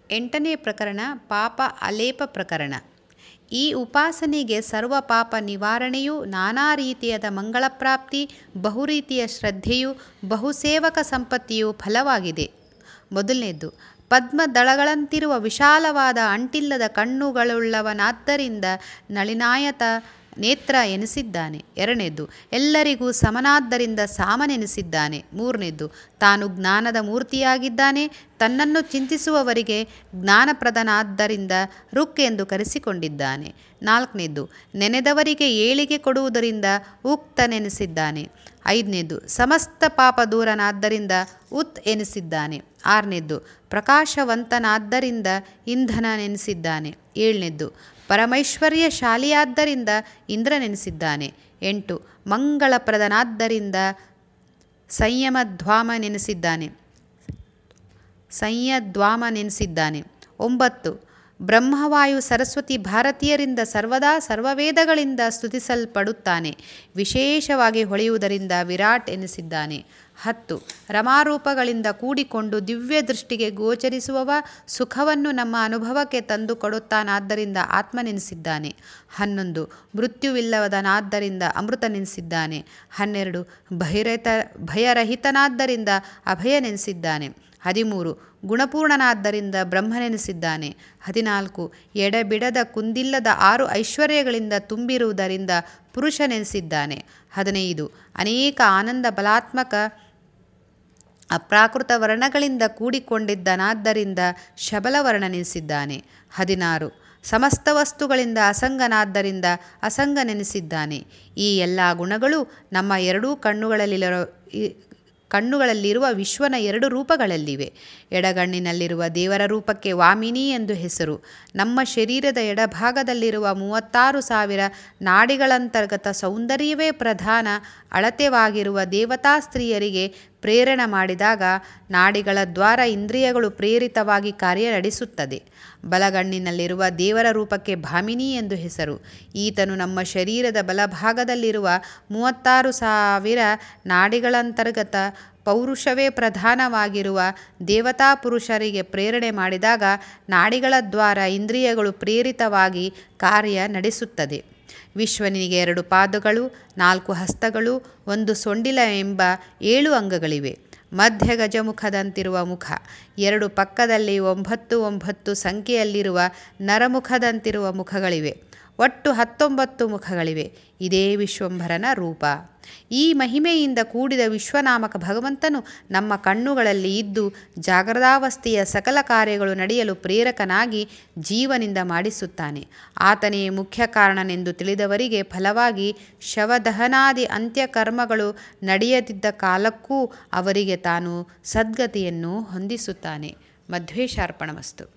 8ನೇ ಪ್ರಕರಣ ಪಾಪ ಅಲೇಪ ಪ್ರಕರಣ. ಈ ಉಪಾಸನೆಗೆ ಸರ್ವ ಪಾಪ ನಿವಾರಣೆಯು, ನಾನಾ ರೀತಿಯಾದ ಮಂಗಳಪ್ರಾಪ್ತಿ, ಬಹುರೀತಿಯ ಶ್ರದ್ಧೆಯು, ಬಹುಸೇವಕ ಸಂಪತ್ತಿಯು ಫಲವಾಗಿದೆ. ಮೊದಲನೇದ್ದು, ಪದ್ಮದಳಗಳಂತಿರುವ ವಿಶಾಲವಾದ ಅಂಟಿಲ್ಲದ ಕಣ್ಣುಗಳುಳ್ಳವನಾದ್ದರಿಂದ ನಳಿನಾಯತ ನೇತ್ರ ಎನಿಸಿದ್ದಾನೆ. ಎರಡನೇದ್ದು, ಎಲ್ಲರಿಗೂ ಸಮನಾದ್ದರಿಂದ ಸಾಮನೆನಿಸಿದ್ದಾನೆ. ಮೂರನೇದ್ದು, ತಾನು ಜ್ಞಾನದ ಮೂರ್ತಿಯಾಗಿದ್ದಾನೆ. ತನ್ನನ್ನು ಚಿಂತಿಸುವವರಿಗೆ ಜ್ಞಾನಪ್ರದನಾದ್ದರಿಂದ ರುಕ್ ಎಂದು ಕರೆಸಿಕೊಂಡಿದ್ದಾನೆ. ನಾಲ್ಕನೇದ್ದು, ನೆನೆದವರಿಗೆ ಏಳಿಗೆ ಕೊಡುವುದರಿಂದ ಉಕ್ತನೆನಿಸಿದ್ದಾನೆ. ಐದನೇದ್ದು, ಸಮಸ್ತ ಪಾಪ ದೂರನಾದ್ದರಿಂದ ಉತ್ ಎನಿಸಿದ್ದಾನೆ. ಆರನೇದ್ದು, ಪ್ರಕಾಶವಂತನಾದ್ದರಿಂದ ಇಂಧನನೆನಿಸಿದ್ದಾನೆ. ಏಳನೇದ್ದು, ಪರಮೈಶ್ವರ್ಯಶಾಲಿಯಾದ್ದರಿಂದ ಇಂದ್ರನೆನಿಸಿದ್ದಾನೆ. 8, ಮಂಗಳಪ್ರದನಾದ್ದರಿಂದ ಸಂಯದ್ವಾಮನೆನಿಸಿದ್ದಾನೆ. 9, ಬ್ರಹ್ಮವಾಯು ಸರಸ್ವತಿ ಭಾರತೀಯರಿಂದ ಸರ್ವದಾ ಸರ್ವವೇದಗಳಿಂದ ಸ್ತುತಿಸಲ್ಪಡುತ್ತಾನೆ. ವಿಶೇಷವಾಗಿ ಹೊಳೆಯುವುದರಿಂದ ವಿರಾಟ್ ಎನಿಸಿದ್ದಾನೆ. 10, ರಮಾರೂಪಗಳಿಂದ ಕೂಡಿಕೊಂಡು ದಿವ್ಯ ದೃಷ್ಟಿಗೆ ಗೋಚರಿಸುವವ, ಸುಖವನ್ನು ನಮ್ಮ ಅನುಭವಕ್ಕೆ ತಂದು ಕೊಡುತ್ತಾನಾದ್ದರಿಂದ ಆತ್ಮನೆನಿಸಿದ್ದಾನೆ. 11, ಮೃತ್ಯುವಿಲ್ಲದನಾದ್ದರಿಂದ ಅಮೃತನೆನಿಸಿದ್ದಾನೆ. 12, ಭಯರಹಿತನಾದ್ದರಿಂದ ಅಭಯನೆನಿಸಿದ್ದಾನೆ. 13, ಗುಣಪೂರ್ಣನಾದ್ದರಿಂದ ಬ್ರಹ್ಮನೆನಿಸಿದ್ದಾನೆ. 14, ಎಡೆಬಿಡದ ಕುಂದಿಲ್ಲದ 6 ಐಶ್ವರ್ಯಗಳಿಂದ ತುಂಬಿರುವುದರಿಂದ ಪುರುಷನೆನಿಸಿದ್ದಾನೆ. 15, ಅನೇಕ ಆನಂದ ಬಲಾತ್ಮಕ ಅಪ್ರಾಕೃತ ವರ್ಣಗಳಿಂದ ಕೂಡಿಕೊಂಡಿದ್ದನಾದ್ದರಿಂದ ಶಬಲವರ್ಣನೆನಿಸಿದ್ದಾನೆ. 16, ಸಮಸ್ತ ವಸ್ತುಗಳಿಂದ ಅಸಂಗನಾದ್ದರಿಂದ ಅಸಂಗನೆನಿಸಿದ್ದಾನೆ. ಈ ಎಲ್ಲ ಗುಣಗಳು ನಮ್ಮ ಎರಡೂ ಕಣ್ಣುಗಳಲ್ಲಿರುವ ವಿಶ್ವನ 2 ರೂಪಗಳಲ್ಲಿವೆ. ಎಡಗಣ್ಣಿನಲ್ಲಿರುವ ದೇವರ ರೂಪಕ್ಕೆ ವಾಮಿನಿ ಎಂದು ಹೆಸರು. ನಮ್ಮ ಶರೀರದ ಎಡಭಾಗದಲ್ಲಿರುವ 36,000 ನಾಡಿಗಳಂತರ್ಗತ ಸೌಂದರ್ಯವೇ ಪ್ರಧಾನ ಅಳತೆವಾಗಿರುವ ದೇವತಾ ಸ್ತ್ರೀಯರಿಗೆ ಪ್ರೇರಣೆ ಮಾಡಿದಾಗ ನಾಡಿಗಳ ದ್ವಾರ ಇಂದ್ರಿಯಗಳು ಪ್ರೇರಿತವಾಗಿ ಕಾರ್ಯ ನಡೆಸುತ್ತದೆ. ಬಲಗಣ್ಣಿನಲ್ಲಿರುವ ದೇವರ ರೂಪಕ್ಕೆ ಭಾಮಿನಿ ಎಂದು ಹೆಸರು. ಈತನು ನಮ್ಮ ಶರೀರದ ಬಲಭಾಗದಲ್ಲಿರುವ 36,000 ನಾಡಿಗಳಂತರ್ಗತ ಪೌರುಷವೇ ಪ್ರಧಾನವಾಗಿರುವ ದೇವತಾ ಪುರುಷರಿಗೆ ಪ್ರೇರಣೆ ಮಾಡಿದಾಗ ನಾಡಿಗಳ ದ್ವಾರ ಇಂದ್ರಿಯಗಳು ಪ್ರೇರಿತವಾಗಿ ಕಾರ್ಯ ನಡೆಸುತ್ತದೆ. ವಿಶ್ವನಿಗೆ 2 ಪಾದಗಳು, 4 ಹಸ್ತಗಳು, 1 ಸೊಂಡಿಲ ಎಂಬ 7 ಅಂಗಗಳಿವೆ. ಮಧ್ಯ ಗಜಮುಖದಂತಿರುವ ಮುಖ, 2 ಪಕ್ಕದಲ್ಲಿ 9 ಸಂಖ್ಯೆಯಲ್ಲಿರುವ ನರಮುಖದಂತಿರುವ ಮುಖಗಳಿವೆ. ಒಟ್ಟು 19 ಮುಖಗಳಿವೆ. ಇದೇ ವಿಶ್ವಂಭರನ ರೂಪ. ಈ ಮಹಿಮೆಯಿಂದ ಕೂಡಿದ ವಿಶ್ವನಾಮಕ ಭಗವಂತನು ನಮ್ಮ ಕಣ್ಣುಗಳಲ್ಲಿ ಇದ್ದು ಜಾಗ್ರತಾವಸ್ಥೆಯ ಸಕಲ ಕಾರ್ಯಗಳು ನಡೆಯಲು ಪ್ರೇರಕನಾಗಿ ಜೀವನಿಂದ ಮಾಡಿಸುತ್ತಾನೆ. ಆತನೇ ಮುಖ್ಯ ಕಾರಣನೆಂದು ತಿಳಿದವರಿಗೆ ಫಲವಾಗಿ ಶವದಹನಾದಿ ಅಂತ್ಯಕರ್ಮಗಳು ನಡೆಯದಿದ್ದ ಕಾಲಕ್ಕೂ ಅವರಿಗೆ ತಾನು ಸದ್ಗತಿಯನ್ನು ಹೊಂದಿಸುತ್ತಾನೆ. ಮಧ್ವೇಶಾರ್ಪಣಮಸ್ತು.